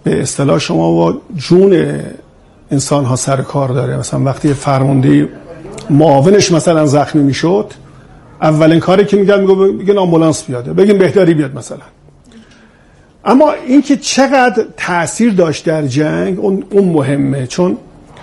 به اصطلاح شما با جون انسان ها سر کار داره. مثلا وقتی فرمانده معاونش مثلا زخمی میشد، اولین کاری که میگن آمبولانس بیاد، بگیم بهداری بیاد مثلا. اما اینکه چقدر تأثیر داشت در جنگ اون مهمه، چون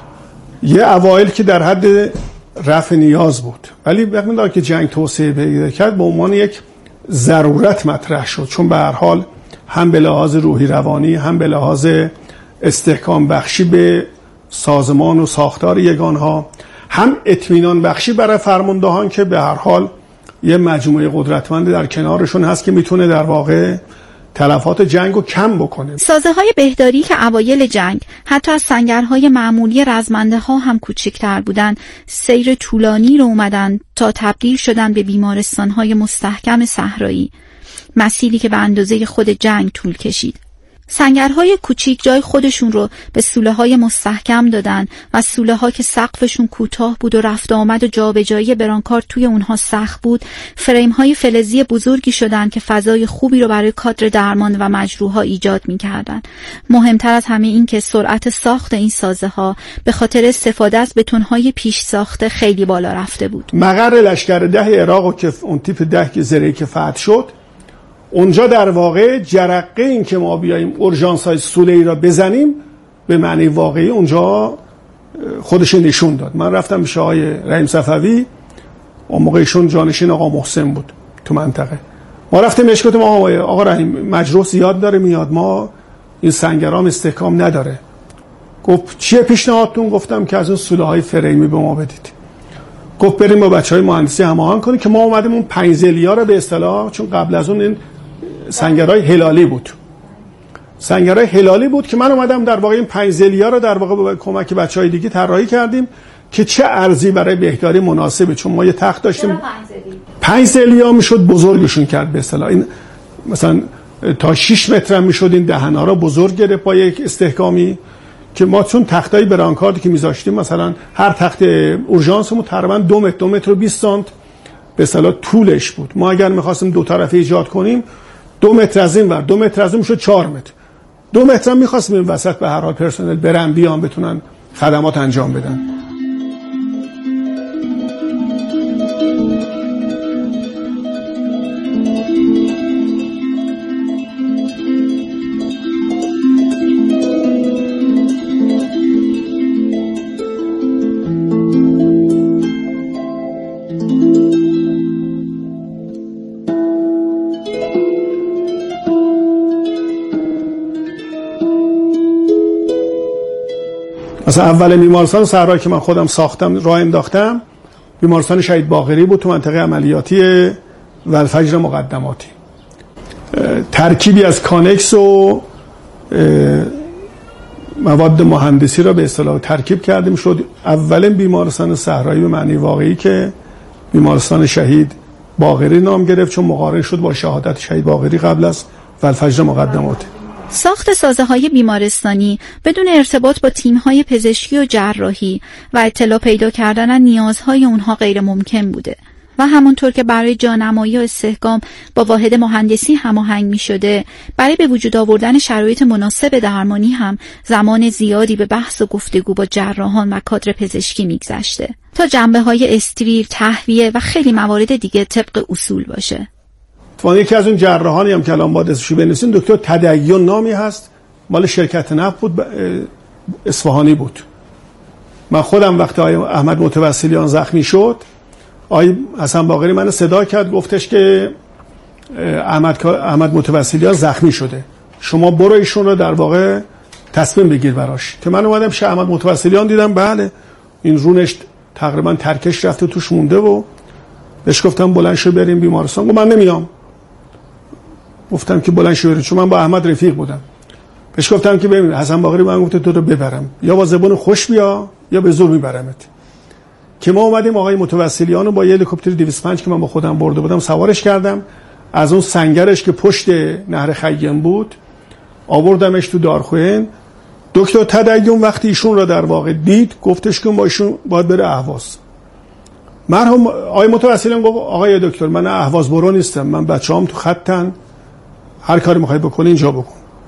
یه اوایل که در حد رفع نیاز بود، ولی وقتی که جنگ توسعه پیدا کرد به عنوان یک ضرورت مطرح شد، چون به هر حال هم به لحاظ روحی روانی، هم به لحاظ استحکام بخشی به سازمان و ساختار یگانها، هم اطمینان بخشی برای فرماندهان که به هر حال یه مجموعه قدرتمند در کنارشون هست که میتونه در واقع تلفات جنگ رو کم بکنه. سازه های بهداری که اوایل جنگ حتی از سنگرهای معمولی رزمنده ها هم کوچکتر بودن، سیر طولانی رو اومدن تا تبدیل شدن به بیمارستان های مستحکم صحرایی، مسیری که به اندازه خود جنگ طول کشید. سنگرهای کوچیک جای خودشون رو به سوله‌های مستحکم دادن و سوله‌ها که سقفشون کوتاه بود و رفت آمد و جابجایی برانکارد توی اونها سخت بود، فریم‌های فلزی بزرگی شدن که فضای خوبی رو برای کادر درمان و مجروح‌ها ایجاد می‌کردن. مهمتر از همه این که سرعت ساخت این سازه‌ها به خاطر استفاده از بتون‌های پیش ساخته خیلی بالا رفته بود. مقر لشکر 10 عراق که اون تیپ 10 که زرهی که فتح شد، اونجا در واقع جرقه این که ما بیاییم اورژانس های سوله‌ای را بزنیم به معنی واقعی اونجا خودش نشون داد. من رفتم به آقای رحیم صفوی، اون موقع ایشون جانشین آقا محسن بود تو منطقه. ما رفتیم بهش گفتیم آقا رحیم مجروح زیاد داره میاد، ما این سنگرام استحکام نداره. گفت چیه پیشنهادتون؟ گفتم که از اون سوله های فریمی به ما بدید. گفت بریم با بچهای مهندسی هماهنگ کنیم که ما اومدیم اون 5 زلیا رو به اصطلاح، چون قبل از اون این سنگرهای هلالی بود، سنگرهای هلالی بود که من اومدم در واقع این 5 زلیا رو در واقع با کمک بچهای دیگه طراحی کردیم که چه ارزی برای بهداری مناسبه، چون ما یه تخت داشتیم 5 زلیا میشد بزرگشون کرد به اصطلاح، این مثلا تا 6 متر هم میشد این دهنا رو بزرگ گرفت با یک استحکامی که ما چون تختای برانکاردی که میذاشتیم مثلا هر تخت اورژانسمون تقریبا 2 متر و 20 سانت به اصطلاح طولش بود. ما اگر می‌خواستیم دو طرفه ایجاد کنیم 2 متر از این ور 2 متر از اون شد 4 متر. 2 متر هم می‌خواستیم این وسط به هر حال پرسنل برن بیان بتونن خدمات انجام بدن. مثلا اول بیمارستان صحرایی که من خودم ساختم راه انداختم بیمارستان شهید باقری بود تو منطقه عملیاتی والفجر مقدماتی. ترکیبی از کانکس و مواد مهندسی را به اصطلاح ترکیب کردیم، شد اولین بیمارستان صحرایی به معنی واقعی که بیمارستان شهید باقری نام گرفت، چون مقارن شد با شهادت شهید باقری قبل از والفجر مقدماتی. ساخت سازه‌های بیمارستانی بدون ارتباط با تیم‌های پزشکی و جراحی و اطلاع پیدا کردن از نیازهای اونها غیر ممکن بوده و همونطور که برای جانمایی و استحکام با واحد مهندسی هماهنگ می‌شده، برای به وجود آوردن شرایط مناسب درمانی هم زمان زیادی به بحث و گفتگو با جراحان و کادر پزشکی می‌گذشته تا جنبه‌های استریر، تهویه و خیلی موارد دیگه طبق اصول باشه. یکی از اون جراحانی هم که الان باید اسمشو بنویسین دکتر تدین نامی هست، مال شرکت نفت بود، اصفهانی بود. من خودم وقتی آقای احمد متوسلیان زخمی شد، آقای حسن باقری منو صدا کرد، گفتش که احمد متوسلیان زخمی شده، شما برو ایشون رو در واقع تصمیم بگیر براش. که من اومدم شه احمد متوسلیان دیدم بله این رونش تقریبا ترکش رفته توش مونده و بهش گفتم بلند شو بریم بیمارستان. گفت من نمیام. گفتم که بلند شو بریم، چون من با احمد رفیق بودم. بهش گفتم که ببین حسن باقری من گفت تو رو ببرم، یا با زبون خوش بیا یا به زور میبرمت. که ما اومدیم آقای متوسلیان رو با یه هلیکوپتر 205 که من با خودم برده بودم سوارش کردم، از اون سنگرش که پشت نهر خیام بود آوردمش تو دارخوین. دکتر تدین وقتی ایشون رو در واقع دید گفتش که با ایشون باید بره اهواز. مرحوم آقای متوسلیان گفت آقای دکتر من اهواز برو نیستم، من بچه‌ام تو خطن، هر کاری می‌خوای بکنی اینجا بکن.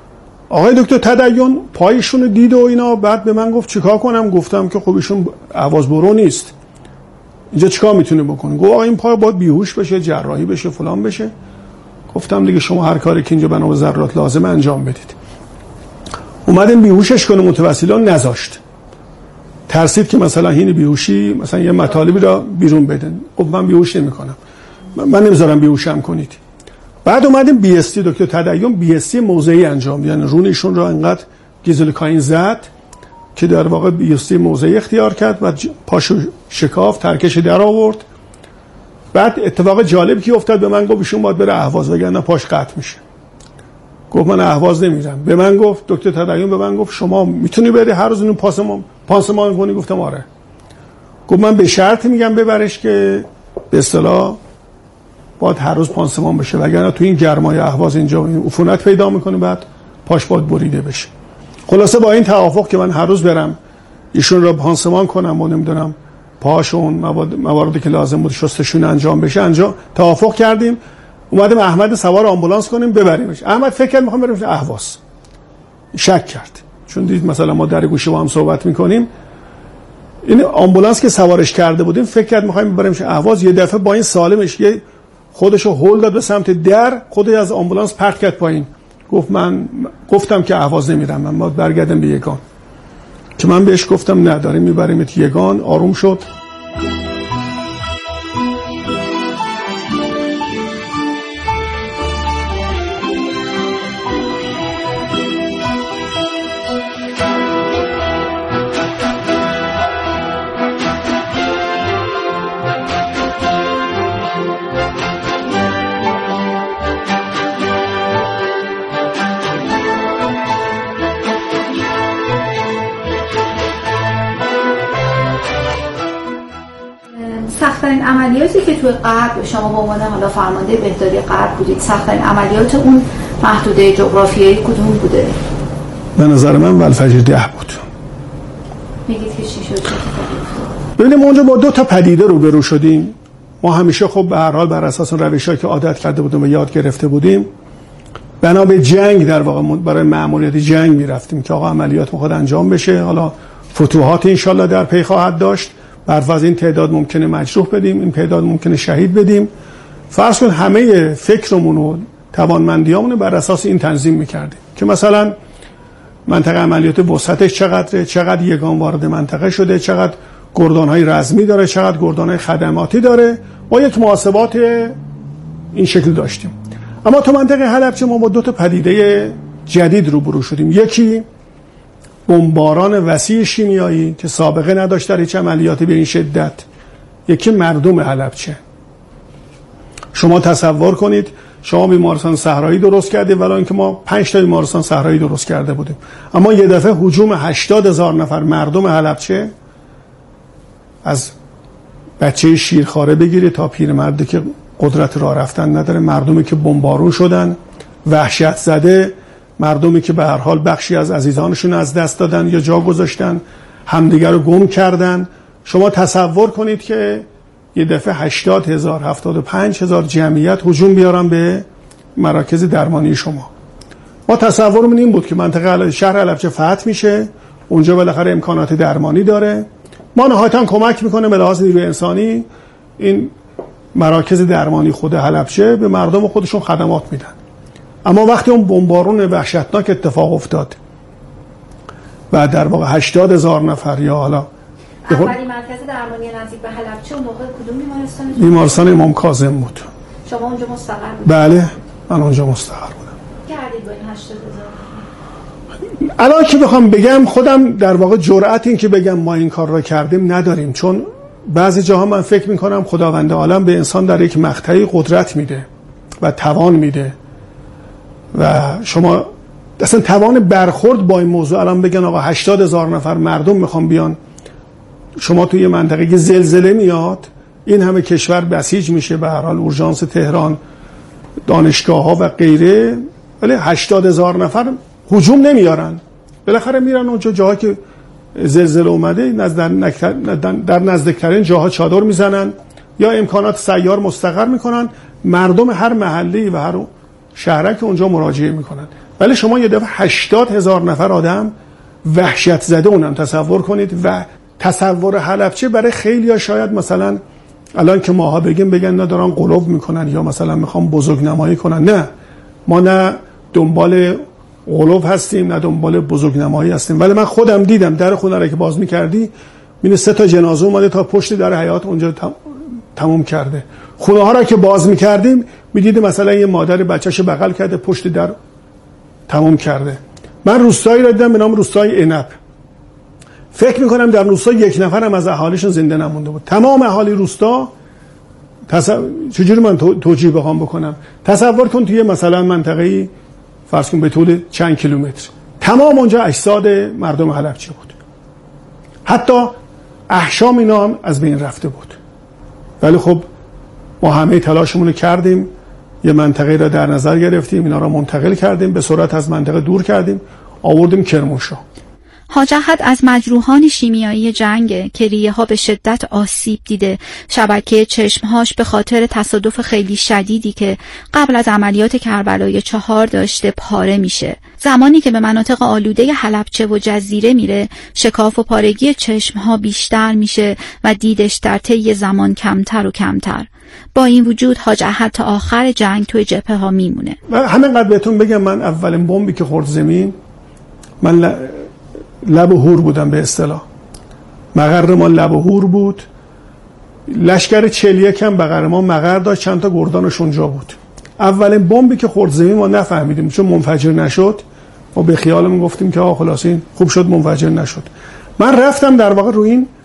آقای دکتر تدین پایشون دید و اینا، بعد به من گفت چیکار کنم؟ گفتم که خب ایشون اهواز برو نیست، اینجا چیکار میتونه بکنه؟ گفت آقا این پای باید بیهوش بشه، جراحی بشه، فلان بشه. گفتم دیگه شما هر کاری که اینجا بنا به ضرورت لازمه انجام بدید. اومدیم بیهوشش کنه، متوسلان نذاشت، ترسید که مثلا این بیهوشی مثلا یه مطالبی را بیرون بدن. گفت من بیهوش نمی‌کنم، من نمیذارم بیهوشم کنید. بعد اومدیم بی اس تی، دکتر تدین بی اس تی موضعی انجام، یعنی رونشون را انقدر گیزولکاین زد که در واقع بی اس تی موضعی اختیار کرد و پاشو شکاف، ترکش در آورد. بعد اتفاق جالب که افتاد، به من گفت ایشون باید بره اهواز وگرنه پاش قطع میشه. گفت من اهواز نمیرم. به من گفت دکتر تدین به من گفت شما میتونی بری هر روز اینو پانسمان کنی؟ گفتم آره. گفت من به شرط میگم ببرش که به اصطلاح باید هر روز پانسمان بشه، وگرنه تو این گرمای اهواز اینجا این عفونت پیدا میکنه، بعد پاش باید بریده بشه. خلاصه با این توافق که من هر روز برم ایشون رو پانسمان کنم و نمیدونم پاشون مواردی که لازم بود شستشون انجام بشه، انجام توافق کردیم. اومدیم احمد سوار آمبولانس کنیم ببریمش. احمد فکر کرد میخوام بریم اهواز، شک کرد چون دید مثلا ما در گوشه با هم صحبت میکنیم. این آمبولانس که سوارش کرده بودیم فکر کرد میخوایم ببریمش اهواز. یه دفعه با این سالمش یه خودشو هول داد به سمت در، خودش از آمبولانس پرت کرد پایین. گفت من گفتم که اهواز نمیرم، من باید برگردم به یگان. که من بهش گفتم نه داریم میبریمت یگان. آروم شد. سخت‌ترین عملیاتی که توی غرب شما به عنوان حالا فرمانده بهداری غرب بودید، سخت‌ترین عملیات اون محدوده جغرافیایی کدوم بوده؟ به نظر من ولفجر 10 بود. میگید که چی شد؟ ببینیم اونجا با 2 تا پدیده روبرو شدیم. ما همیشه خب به هر حال بر اساس روشایی که عادت کرده بودیم و یاد گرفته بودیم بنا به جنگ در واقع برای مأموریت جنگ میرفتیم که آقا عملیات خود انجام بشه، حالا فتوحات ان شاءالله در پی خواهد داشت، برف از این تعداد ممکنه مجروح بدیم، این تعداد ممکنه شهید بدیم. فرض کن همه فکرمون و توانمندیامون بر اساس این تنظیم میکردیم که مثلا منطقه عملیات وسعتش چقدره، چقدر یگان وارد منطقه شده، چقدر گردانهای رزمی داره، چقدر گردانهای خدماتی داره. با یک محاسبات این شکل داشتیم. اما تو منطقه حلبچه ما با 2 تا پدیده جدید روبرو شدیم. یکی بمباران وسیع شیمیایی که سابقه نداشت در هیچ عملیاتی به این شدت. یکی مردم حلبچه. شما تصور کنید شما بیمارستان صحرایی درست کردید، ولی اینکه ما 5 تا بیمارستان صحرایی درست کرده بودیم، اما یه دفعه هجوم 80,000 نفر مردم حلبچه، از بچه شیرخواره بگیری تا پیرمردی که قدرت راه رفتن نداره، مردمی که بمبارون شدن، وحشت زده، مردمی که به هر حال بخشی از عزیزانشون از دست دادن یا جا گذاشتن، همدیگر رو گم کردن. شما تصور کنید که یه دفعه 80,000 75,000 جمعیت هجوم بیارن به مراکز درمانی شما. ما تصورمون این بود که منطقه شهر حلبچه فتح میشه، اونجا بالاخره امکانات درمانی داره، ما نهایتاً کمک میکنه به لحاظ نیروی انسانی، این مراکز درمانی خود حلبچه به مردم خودشون خدمات میدن. اما وقتی اون بمبارون وحشتناک اتفاق افتاد و در واقع 80,000 نفر یا حالا اولی مرکز درمانی نزدیک به حلبچه اون موقع کدوم بیمارستان؟ بیمارستان امام کاظم بود. شما اونجا مستقر بودید؟ بله من اونجا مستقر بودم. کردید با این 80,000؟ الان که بخوام بگم خودم در واقع جرأت این که بگم ما این کار را کردیم نداریم، چون بعضی جاها من فکر میکنم خداوند عالم به انسان در یک مقطعی قدرت میده و توان میده و شما اصلا توان برخورد با این موضوع الان بگن آقا 80,000 نفر مردم میخوام بیان، شما توی منطقه که زلزله میاد این همه کشور بسیج میشه، به هر حال اورژانس تهران، دانشگاه ها و غیره، ولی 80,000 نفر هجوم نمیارن، بالاخره میرن اونجا جاها که زلزله اومده در نزدیکترین جاها چادر میزنن یا امکانات سیار مستقر میکنن، مردم هر محله و هر شهرک اونجا مراجعه میکنن. ولی شما یه دفعه 80,000 نفر آدم وحشت زده اونم تصور کنید و تصور حلبچه برای خیلی‌ها شاید مثلا الان که ماها بگن نه دارن قلوب میکنن یا مثلا میخوام بزرگنمایی کنن. نه، ما نه دنبال قلوب هستیم نه دنبال بزرگنمایی هستیم. ولی من خودم دیدم در خونه رو که باز میکردی می‌بینی 3 تا جنازه اومده تا پشت در حیاط اونجا تموم کرده. خونه ها رو که باز میکردیم میدیدیم مثلا یه مادر بچه‌ش بغل کرده پشت در تموم کرده. من روستایی رو دیدم به نام روستای عنب. فکر میکنم در روستا 1 نفرم از اهالیشون زنده نمونده بود. تمام اهالی روستا چجوری من توجیه بکنم؟ تصور کن توی مثلا منطقه‌ای فرض کن به طول چند کیلومتر تمام اونجا اجساد مردم حلبچه بود. حتی احشام اینا هم از بین رفته بود. ولی خب ما همه تلاشمون رو کردیم، یه منطقه را در نظر گرفتیم، اینا را منتقل کردیم، به سرعت از منطقه دور کردیم، آوردیم کرمانشاه. حاج احد از مجروحان شیمیایی جنگ که ریه‌ها به شدت آسیب دیده، شبکه چشمهاش به خاطر تصادف خیلی شدیدی که قبل از عملیات کربلای 4 داشته پاره میشه. زمانی که به مناطق آلوده حلبچه و جزیره میره، شکاف و پارگی چشمها بیشتر میشه و دیدش در طی زمان کمتر و کمتر. با این وجود حاج احد تا آخر جنگ توی جبهه ها میمونه. همینقدر بهتون بگم، من اولین بمبی که خورد زمین، من لب و هور بودم به اصطلاح. مقر ما لب و هور بود. لشکر 41 هم بغل ما مقر داشت، چند تا گردانش اونجا بود. اولین بمبی که خورد زمین ما نفهمیدیم چون منفجر نشد. ما به خیالمون گفتیم که خلاص این خوب شد منفجر نشد. من رفتم در واقع روی این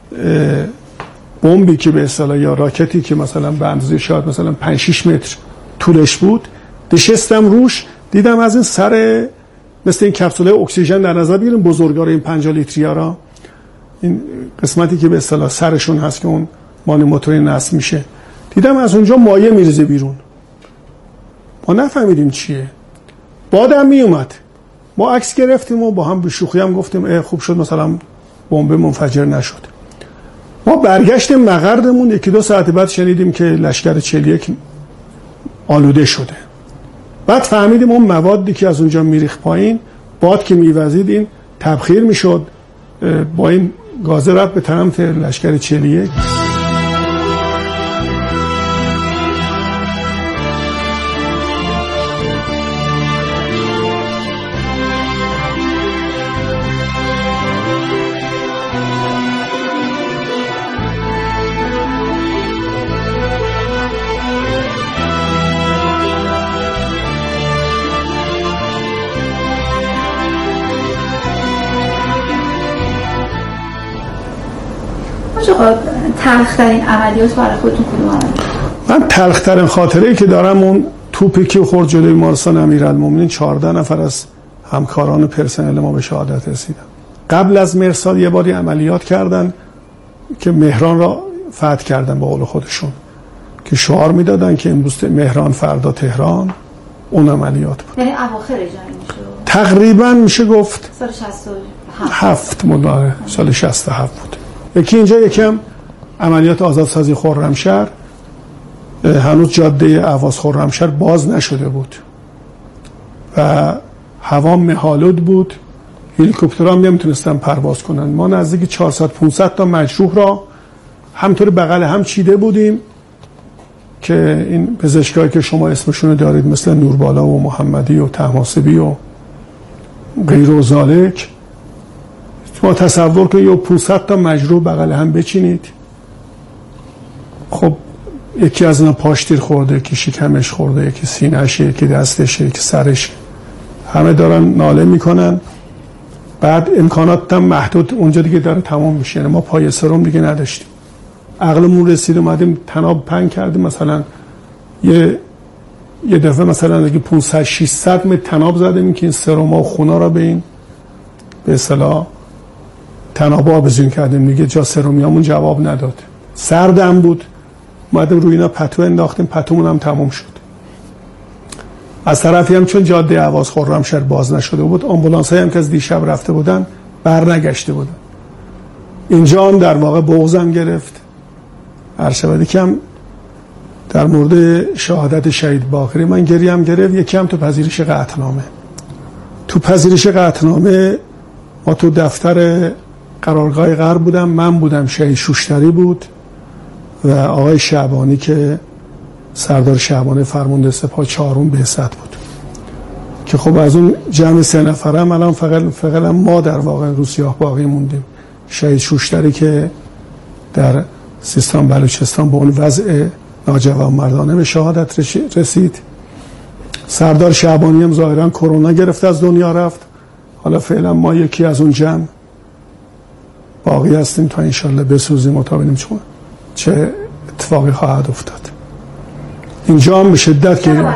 بمبی که به اصطلاح یا راکتی که مثلا به اندازه شاید مثلا 5-6 متر طولش بود، نشستم روش، دیدم از این سر مثل این کپسوله اکسیژن در نظر بگیریم بزرگوار این 50 لیتریا را، این قسمتی که به اصطلاح سرشون هست که اون مانی موتوری نصب میشه، دیدم از اونجا مایع میریزه بیرون. ما نفهمیدیم چیه. بادم میومد. ما عکس گرفتیم و با هم به شوخی هم گفتیم خوب شد مثلا بمب منفجر نشد. ما برگشتیم مقرمون، 1-2 ساعت بعد شنیدیم که لشکر 41 آلوده شده. بعد فهمیدیم اون موادی که از اونجا میریخت پایین، باد که میوزید این تبخیر میشد، با این گازه رفت به طرف لشکر 41. تلخترین عملیات برای خودتون کدوم عملیات؟ من تلخترین خاطره‌ای که دارم اون توپی که خورد جلوی بیمارستان امیرالمومنین 14 نفر از همکاران پرسنل ما به شهادت رسیدن. قبل از مرصاد یه باری عملیات کردن که مهران را فتح کردن به قول خودشون، که شعار میدادن که امروز مهران فردا تهران. اون عملیات بود. یعنی اواخر جنگ شد. تقریبا میشه گفت سال 67 مداره سال 67 بود. یکی اینجا یکم عملیات آزادسازی خرمشهر، هنوز جاده اهواز خرمشهر باز نشده بود و هوا مه‌آلود بود، هلیکوپترها نمیتونستن پرواز کنن. ما نزدیک 400-500 تا مجروح را همطور بغل هم چیده بودیم که این پزشکایی که شما اسمشون دارید مثل نوربالا و محمدی و طهماسبی و غیر و ذالک، شما تصور کنید یا 500 تا مجروح بغل هم بچینید. خب یکی از اینا پاش تیر خورده، یکی شکمش خورده، یکی سینه‌ش، یکی دستش، یکی سرش، همه دارن ناله میکنن. بعد امکانات هم محدود، اونجا دیگه داره تمام میشه. یعنی ما پای سرم دیگه نداشتیم. عقلمون رسید اومدیم تناب پنگ کردیم، مثلا یه دفعه مثلا دیگه 500-600 متر تناب زدیم که این سرما و خونا را به این به اصطلاح تناب آبزین کردیم دیگه. جا سرمیامون جواب نداد، سردم بود. اومدیم روی اینا پتو انداختیم، پتومون هم تموم شد. از طرفی هم چون جاده اهواز خرمشهر باز نشده بود، آمبولانس‌هایی هم که از دیشب رفته بودن برنگشته بودن. اینجا هم در واقع بغضم گرفت. عرشبدی کم در مورد شهادت شهید باقری من گریم گرفت، یکی هم تو پذیرش قطعنامه. تو پذیرش قطعنامه ما تو دفتر قرارگاه غرب بودم، من بودم، شهید شوشتری بود و آقای شعبانی که سردار شعبانی فرمانده سپاه 4 بعثت بود که خب از اون جمع 3 نفرم الان فقط ما در واقع روسیاه باقی موندیم. شهید شوشتری که در سیستان بلوچستان به اون وضع ناجوانمردانه به شهادت رسید. سردار شعبانی هم ظاهرا کرونا گرفت از دنیا رفت. حالا فعلا ما یکی از اون جمع باقی هستیم تا انشالله بسوزیم و تا ببینیم چه اتفاقی خواهد افتاد. اینجا هم به شدت که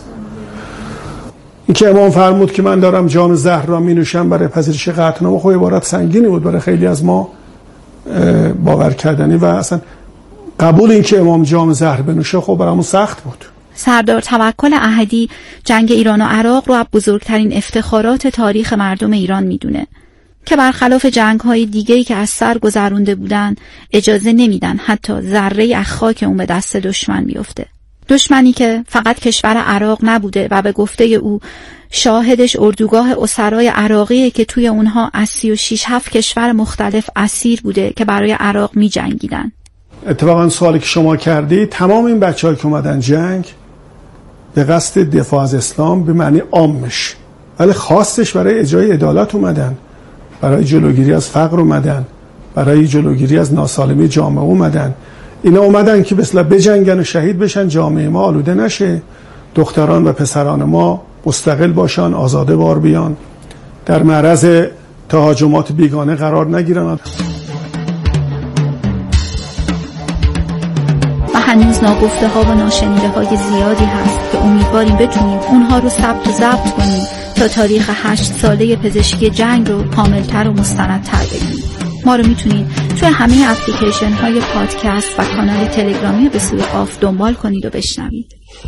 این که امام فرمود که من دارم جام زهر را می نوشم برای پذیرش قطعنامه، خب عبارت سنگینی بود برای خیلی از ما باور کردنی و اصلا قبول این که امام جام زهر بنوشه خب برامون سخت بود. سردار توکل احدی جنگ ایران و عراق رو از بزرگترین افتخارات تاریخ مردم ایران میدونه که برخلاف جنگ‌های دیگه‌ای که از سر گذرونده بودن اجازه نمیدن حتی ذره از خاک اون به دست دشمن بیفته. دشمنی که فقط کشور عراق نبوده و به گفته او شاهدش اردوگاه اسرای عراقیه که توی اونها از 36-7 کشور مختلف اسیر بوده که برای عراق می جنگیدن. اتفاقا سوالی که شما کردی، تمام این بچه‌ها که اومدن جنگ به قصد دفاع از اسلام به معنی عامش، ولی خاصش برای اجرای عدالت اومدن، برای جلوگیری از فقر اومدن، برای جلوگیری از ناسالمی جامعه اومدن. اینا اومدن که مثلا بجنگن و شهید بشن، جامعه ما آلوده نشه، دختران و پسران ما مستقل باشن، آزاده بار بیان، در معرض تهاجمات بیگانه قرار نگیرن. و هنوز ناگفته ها و ناشنیده های زیادی هست که امیدواریم بتونیم اونها رو ثبت و ضبط کنیم تا تاریخ 8 ساله پزشکی جنگ رو کاملتر و مستندتر بگیم. ما رو میتونید توی همه اپلیکیشن های پادکست و کانال تلگرامی به سوی قاف دنبال کنید و بشنوید.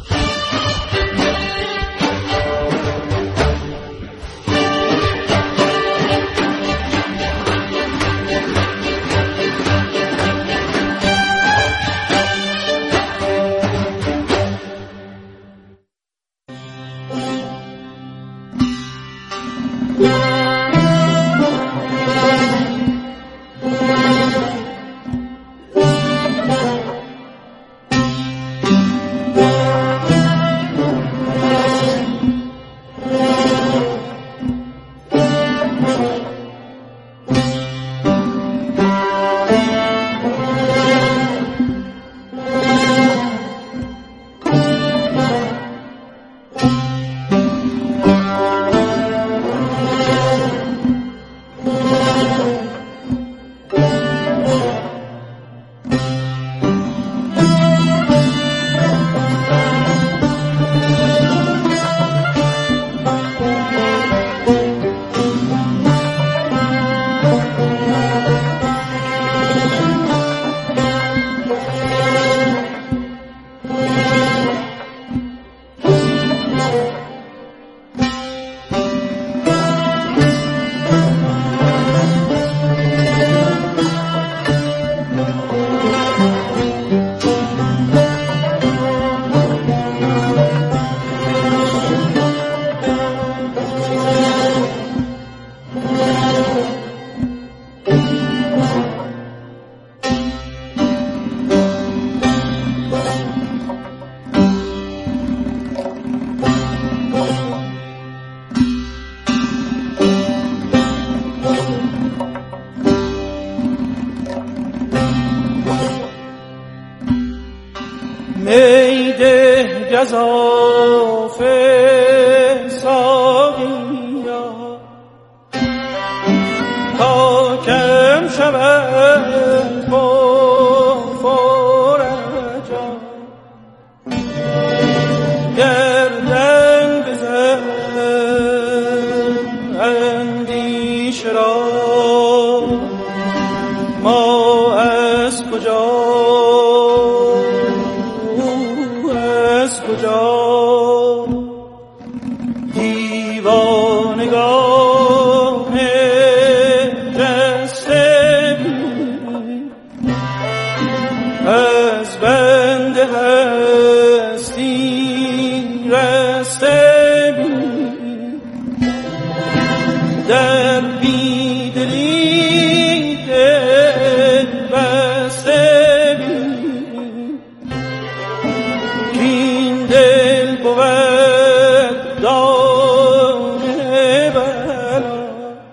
میده گزاف ساقیا تا کم شود فرجا گردن بزن اندیش را ما از کجا دیوانگان جسته از بند هستی رسته بیدلی دل بسته بین که این دل بود دانه بلا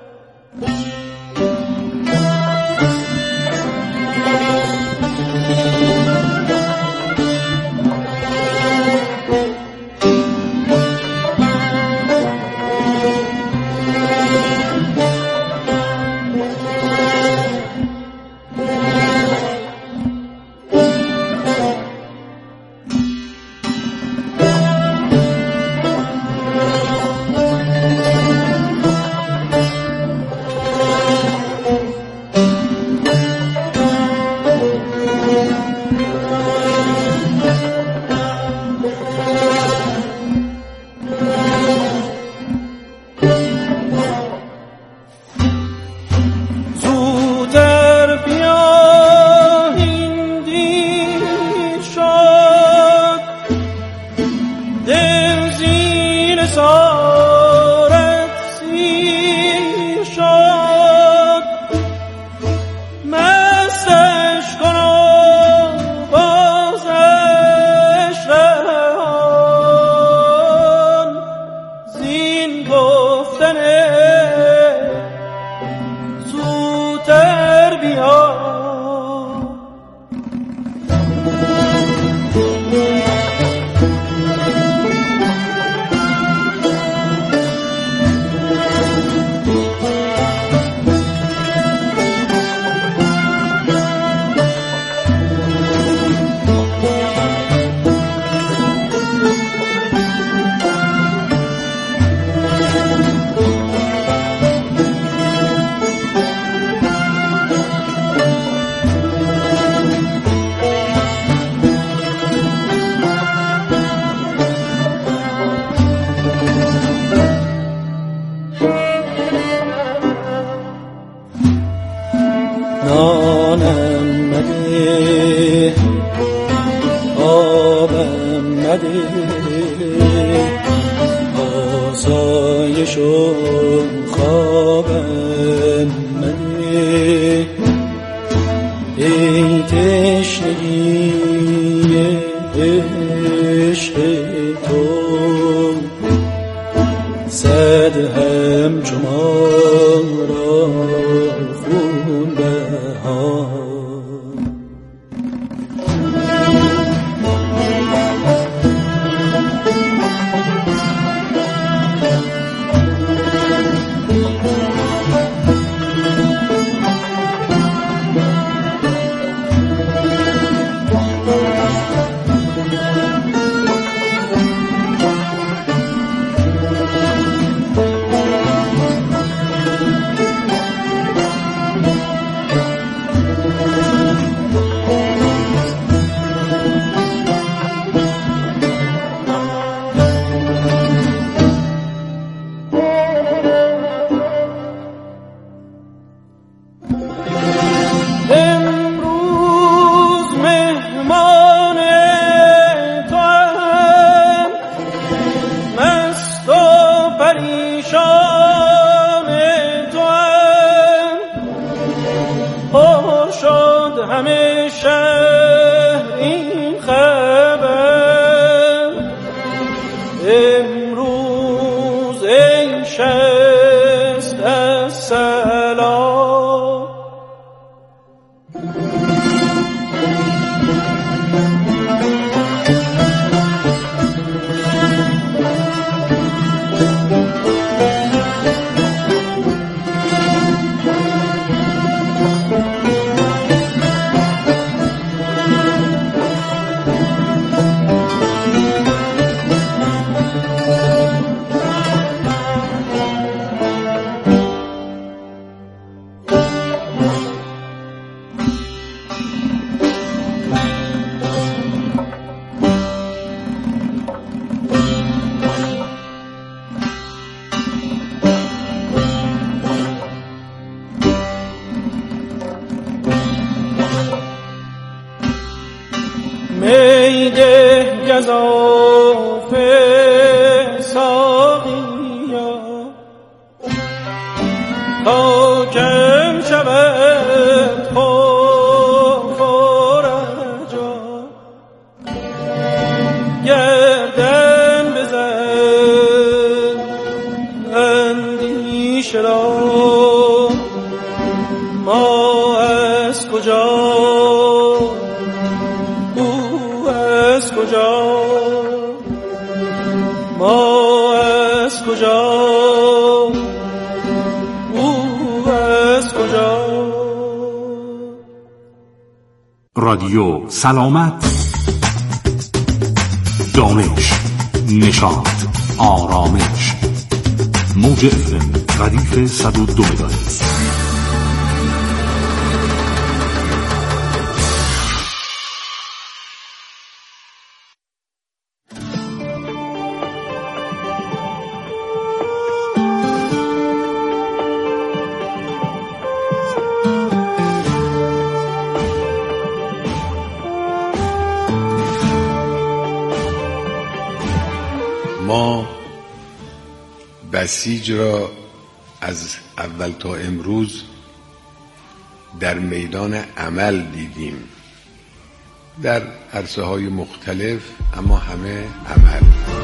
نانم مده آبم مده آسایش و خوابم مده ای تشنگی عشق تو صد همچو ما را خون بهار همه شهر این خبر امروز ای شست از سلام میده گزاف ساقیا کم شود خورجا گردن بزن اندیشه را ما از کجا او از کجا ما از کجا او از کجا. رادیو سلامت، دانش، نشاط، آرامش. موج افم ردیف 102 مگاهرتز. ما بسیج را از اول تا امروز در میدان عمل دیدیم، در عرصه‌های مختلف، اما همه عمل.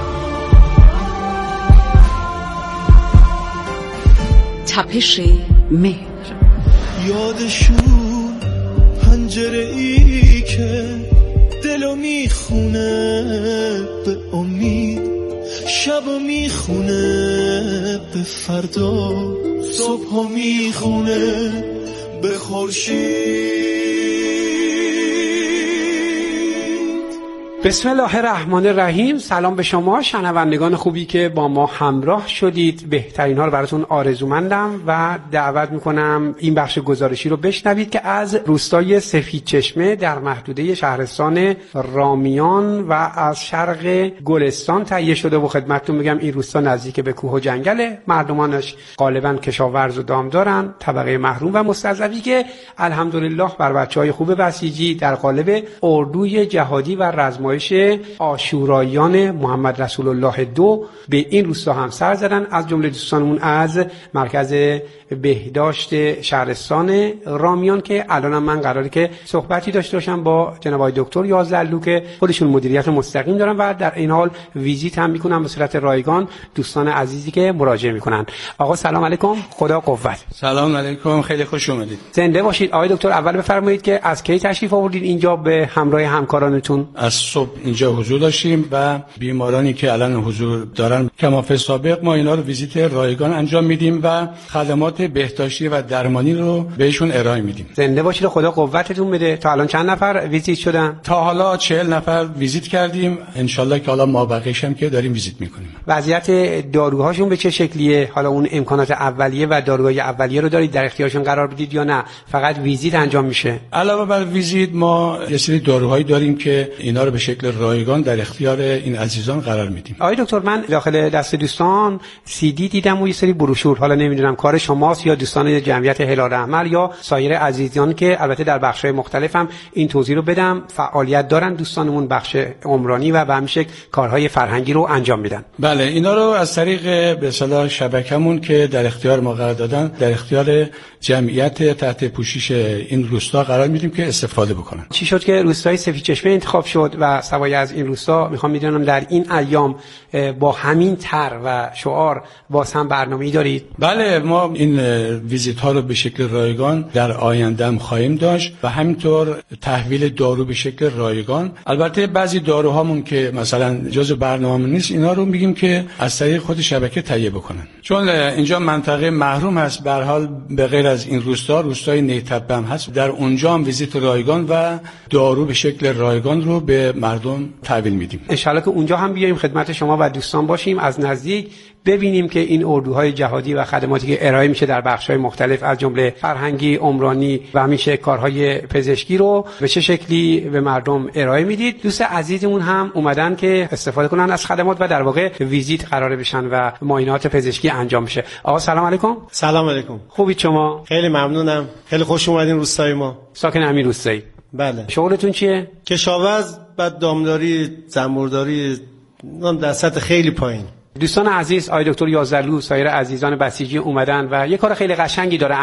تپش مهر. یادشون پنجره ای که دلو میخونه به امید، شبو میخونه به فردا، صبحو میخونه به خورشید. بسم الله الرحمن الرحیم. سلام به شما شنوندگان خوبی که با ما همراه شدید. بهترین ها رو براتون آرزومندم و دعوت میکنم این بخش گزارشی رو بشنوید که از روستای سفیدچشمه در محدوده شهرستان رامیان و از شرق گلستان تهیه شده و خدمتتون میگم این روستا نزدیک به کوه و جنگله. مردمانش غالبا کشاورز و دامدارن، طبقه محروم و مستضعفی که الحمدلله بر بچهای خوب بسیجی در قالب اردوی جهادی و رزمایش عاشوراییان محمد رسول الله 2 به این روستا هم سر زدن. از جمله دوستانمون از مرکز بهداشت شهرستان رامیان که الانم من قراره که صحبتی داشته باشم با جناب آقای دکتر یازدلو که خودشون مدیریت مستقیم دارن و در این حال ویزیت هم میکنن به صورت رایگان دوستان عزیزی که مراجعه میکنن. آقا سلام علیکم، خدا قوت. سلام علیکم، خیلی خوش اومدید. زنده باشید. آقای دکتر اول بفرمایید که از کی تشریف آوردید اینجا به همراه همکارانتون؟ از صبح اینجا حضور داشتیم و بیمارانی که الان حضور دارن کمافه سابق ما اینا رو ویزیت رایگان انجام میدیم و خدمات بهداشتی و درمانی رو بهشون ارائه میدیم. زنده باشید، خدا قوتتون بده. تا الان چند نفر ویزیت شدن؟ تا حالا 40 نفر ویزیت کردیم، انشالله که حالا ما بقیه‌اش هم که داریم ویزیت میکنیم. وضعیت داروهاشون به چه شکلیه؟ حالا اون امکانات اولیه و داروهای اولیه رو دارید در اختیارشون قرار بدید یا نه فقط ویزیت انجام میشه؟ علاوه بر ویزیت ما یه سری داروهایی داریم که اینا رو به شکل رایگان در اختیار این عزیزان قرار میدیم. آقای دکتر من داخل دست دوستان سی دی دیدم و یه سری بروشور، حالا نمیدونم کار شماست یا دوستان جمعیت هلال احمر یا سایر عزیزان که البته در بخش‌های مختلف هم این توضیح رو بدم فعالیت دارن. دوستانمون بخش عمرانی و به همین شکل کارهای فرهنگی رو انجام میدن. بله اینا رو از طریق به اصطلاح شبکه‌مون که در اختیار ما قرار دادن در اختیار جمعیت تحت پوشش این روستا قرار میدیم که استفاده بکنن. چی شد که روستای سفیدچشمه انتخاب شد و سوای از این روستا میخوام میدونم در این ایام با همین طرح و شعار باز هم برنامه‌ای دارید؟ بله ما این ویزیت ها رو به شکل رایگان در آینده هم خواهیم داشت و همینطور تحویل دارو به شکل رایگان. البته بعضی داروهامون که مثلا جزء برنامه‌مون نیست اینا رو میگیم که از طریق خود شبکه تهیه بکنن، چون اینجا منطقه محروم هست. به هر حال به غیر از این روستای نیتبه هم هست، در اونجا هم ویزیت رایگان و دارو به شکل رایگان رو به مردم تحویل میدیم. ان شاءالله که اونجا هم بیایم خدمت شما و دوستان باشیم، از نزدیک ببینیم که این اردوهای جهادی و خدماتی که ارائه میشه در بخش‌های مختلف از جمله فرهنگی، عمرانی و همیشه کارهای پزشکی رو به چه شکلی به مردم ارائه میدید. دوست عزیزمون هم اومدن که استفاده کنن از خدمات و در واقع ویزیت قرار بشن و معاینات پزشکی انجام بشه. آقا سلام علیکم. سلام علیکم. خوبید شما؟ خیلی ممنونم. خیلی خوش اومدین روستای ما. ساکن همین روستایی؟ بله. شغلتون چیه؟ کشاورز، بعد دامداری، زنبورداری، در سطح خیلی پایین. دوستان عزیز آقای دکتر یازدلو سایر عزیزان بسیجی اومدن و یه کار خیلی قشنگی داره